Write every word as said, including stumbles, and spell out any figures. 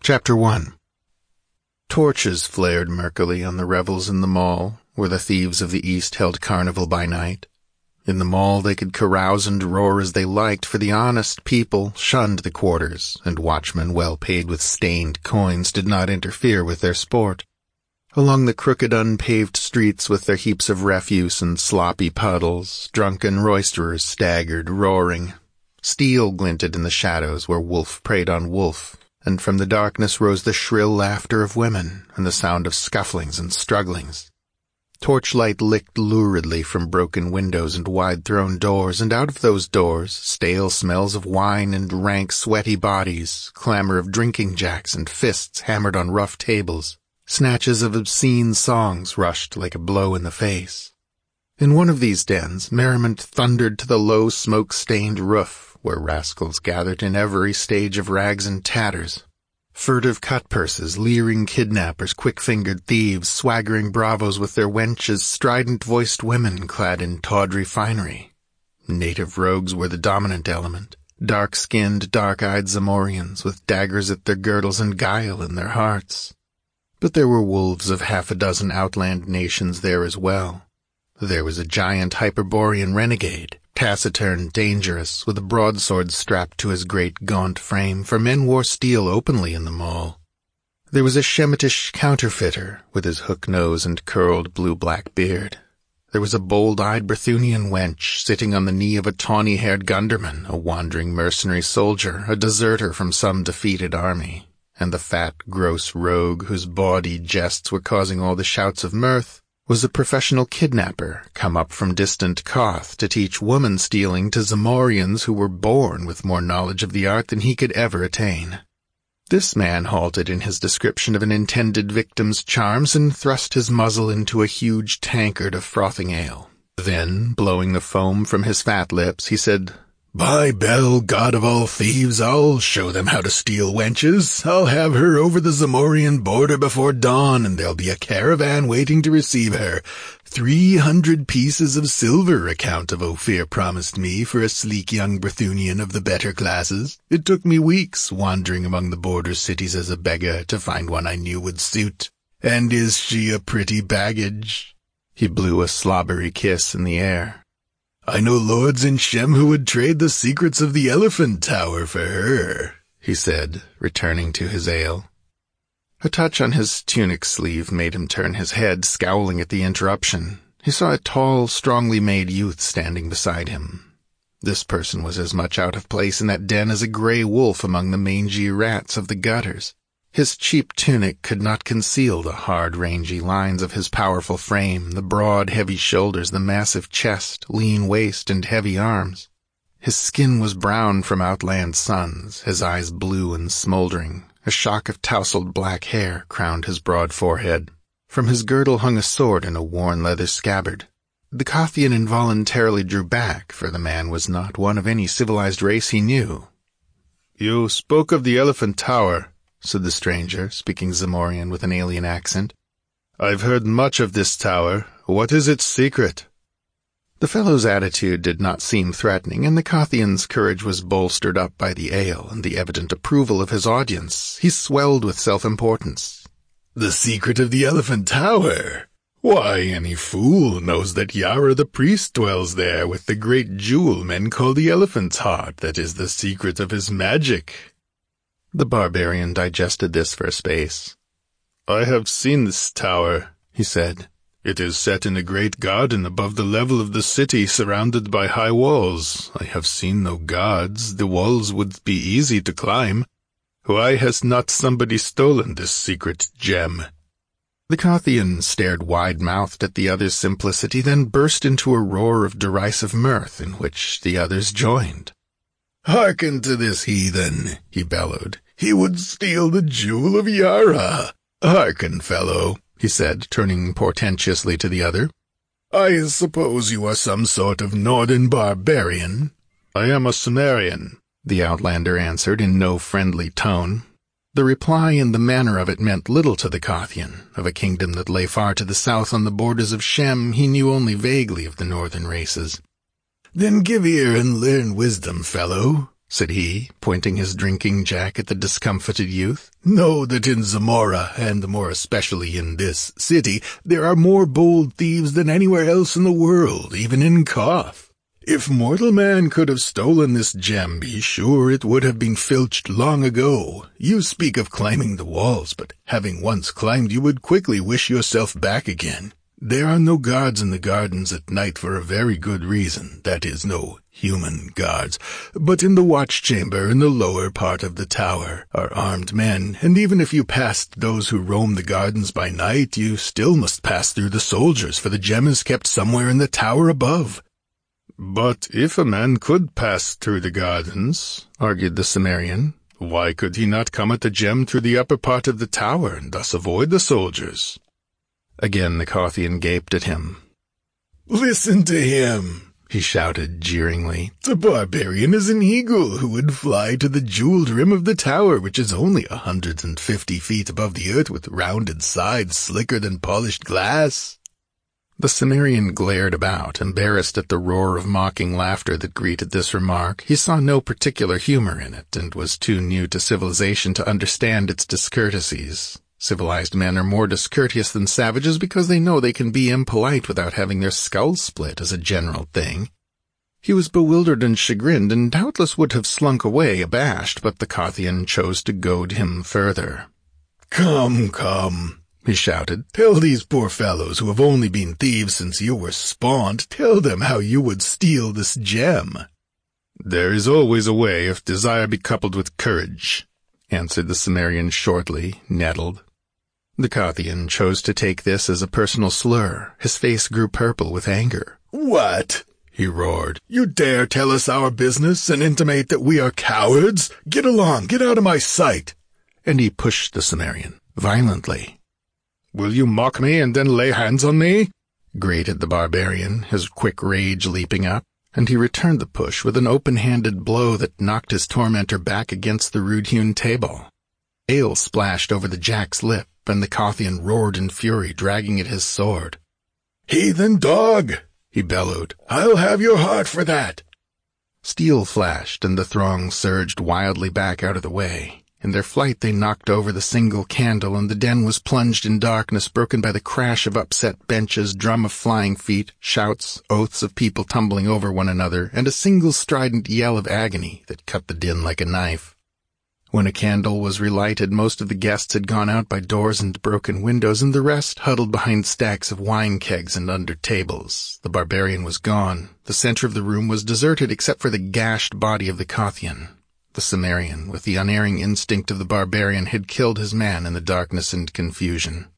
Chapter one. Torches flared murkily on the revels in the mall, where the thieves of the East held carnival by night. In the mall they could carouse and roar as they liked, for the honest people shunned the quarters, and watchmen well paid with stained coins did not interfere with their sport. Along the crooked unpaved streets with their heaps of refuse and sloppy puddles, drunken roisterers staggered, roaring. Steel glinted in the shadows where wolf preyed on wolf, and from the darkness rose the shrill laughter of women and the sound of scufflings and strugglings. Torchlight licked luridly from broken windows and wide-thrown doors, and out of those doors, stale smells of wine and rank, sweaty bodies, clamor of drinking jacks and fists hammered on rough tables. Snatches of obscene songs rushed like a blow in the face. In one of these dens, merriment thundered to the low, smoke-stained roof, where rascals gathered in every stage of rags and tatters. Furtive cut-purses, leering kidnappers, quick-fingered thieves, swaggering bravos with their wenches, strident-voiced women clad in tawdry finery. Native rogues were the dominant element, dark-skinned, dark-eyed Zamorians with daggers at their girdles and guile in their hearts. But there were wolves of half a dozen outland nations there as well. There was a giant Hyperborean renegade, taciturn, dangerous, with a broadsword strapped to his great gaunt frame, for men wore steel openly in the mall. There was a Shemitish counterfeiter, with his hook nose and curled blue-black beard. There was a bold-eyed Berthunian wench, sitting on the knee of a tawny-haired gunderman, a wandering mercenary soldier, a deserter from some defeated army. And the fat, gross rogue, whose bawdy jests were causing all the shouts of mirth, was a professional kidnapper come up from distant Koth to teach woman-stealing to Zamorians who were born with more knowledge of the art than he could ever attain. This man halted in his description of an intended victim's charms and thrust his muzzle into a huge tankard of frothing ale. Then, blowing the foam from his fat lips, he said, "By Bel, god of all thieves, I'll show them how to steal wenches. I'll have her over the Zamorian border before dawn, and there'll be a caravan waiting to receive her. Three hundred pieces of silver, a Count of Ophir promised me for a sleek young Berthunian of the better classes. It took me weeks, wandering among the border cities as a beggar, to find one I knew would suit. And is she a pretty baggage?" He blew a slobbery kiss in the air. "I know lords in Shem who would trade the secrets of the Elephant Tower for her," he said, returning to his ale. A touch on his tunic sleeve made him turn his head, scowling at the interruption. He saw a tall, strongly made youth standing beside him. This person was as much out of place in that den as a gray wolf among the mangy rats of the gutters. His cheap tunic could not conceal the hard, rangy lines of his powerful frame, the broad, heavy shoulders, the massive chest, lean waist, and heavy arms. His skin was brown from outland suns, his eyes blue and smoldering. A shock of tousled black hair crowned his broad forehead. From his girdle hung a sword in a worn leather scabbard. The Kothian involuntarily drew back, for the man was not one of any civilized race he knew. "You spoke of the Elephant Tower," said the stranger, speaking Zamorian with an alien accent. "I've heard much of this tower. What is its secret?" The fellow's attitude did not seem threatening, and the Kothian's courage was bolstered up by the ale and the evident approval of his audience. He swelled with self-importance. "The secret of the Elephant Tower? Why, any fool knows that Yara the priest dwells there with the great jewel men call the Elephant's Heart. That is the secret of his magic." The barbarian digested this for a space. "I have seen this tower," he said. "It is set in a great garden above the level of the city, surrounded by high walls. I have seen no guards. The walls would be easy to climb. Why has not somebody stolen this secret gem?" The Kothian stared wide-mouthed at the other's simplicity, then burst into a roar of derisive mirth, in which the others joined. "Hearken to this heathen," he bellowed. "He would steal the jewel of Yara. Hearken, fellow," he said, turning portentously to the other. "I suppose you are some sort of northern barbarian?" "I am a Sumerian," the outlander answered in no friendly tone. The reply and the manner of it meant little to the Kothian. Of a kingdom that lay far to the south on the borders of Shem, he knew only vaguely of the northern races. "Then give ear and learn wisdom, fellow. said he, pointing his drinking jack at the discomfited youth. "Know that in Zamora, and more especially in this city, there are more bold thieves than anywhere else in the world, even in Koth. If mortal man could have stolen this gem, be sure it would have been filched long ago. You speak of climbing the walls, but having once climbed you would quickly wish yourself back again. There are no guards in the gardens at night for a very good reason, that is, no human guards, but in the watch-chamber in the lower part of the tower are armed men, and even if you passed those who roam the gardens by night, you still must pass through the soldiers, for the gem is kept somewhere in the tower above." "But if a man could pass through the gardens," argued the Cimmerian, "why could he not come at the gem through the upper part of the tower, and thus avoid the soldiers?" Again the Kothian gaped at him. "Listen to him," he shouted jeeringly. "The barbarian is an eagle who would fly to the jeweled rim of the tower, which is only a hundred and fifty feet above the earth, with rounded sides slicker than polished glass." The Cimmerian glared about, embarrassed at the roar of mocking laughter that greeted this remark. He saw no particular humor in it, and was too new to civilization to understand its discourtesies. Civilized men are more discourteous than savages because they know they can be impolite without having their skulls split as a general thing. He was bewildered and chagrined, and doubtless would have slunk away abashed, but the Kothian chose to goad him further. "Come, come," he shouted. "Tell these poor fellows who have only been thieves since you were spawned, tell them how you would steal this gem." "There is always a way if desire be coupled with courage," answered the Cimmerian shortly, nettled. The Kothian chose to take this as a personal slur. His face grew purple with anger. "What?" he roared. "You dare tell us our business and intimate that we are cowards? Get along, get out of my sight!" And he pushed the Cimmerian violently. "Will you mock me and then lay hands on me?" grated the barbarian, his quick rage leaping up, and he returned the push with an open-handed blow that knocked his tormentor back against the rude-hewn table. Ale splashed over the jack's lip, and the Kothian roared in fury, dragging at his sword. "Heathen dog!" he bellowed. "I'll have your heart for that!" Steel flashed, and the throng surged wildly back out of the way. In their flight they knocked over the single candle, and the den was plunged in darkness, broken by the crash of upset benches, drum of flying feet, shouts, oaths of people tumbling over one another, and a single strident yell of agony that cut the din like a knife. When a candle was relighted, most of the guests had gone out by doors and broken windows, and the rest huddled behind stacks of wine kegs and under tables. The barbarian was gone. The center of the room was deserted except for the gashed body of the Kothian. The Cimmerian, with the unerring instinct of the barbarian, had killed his man in the darkness and confusion.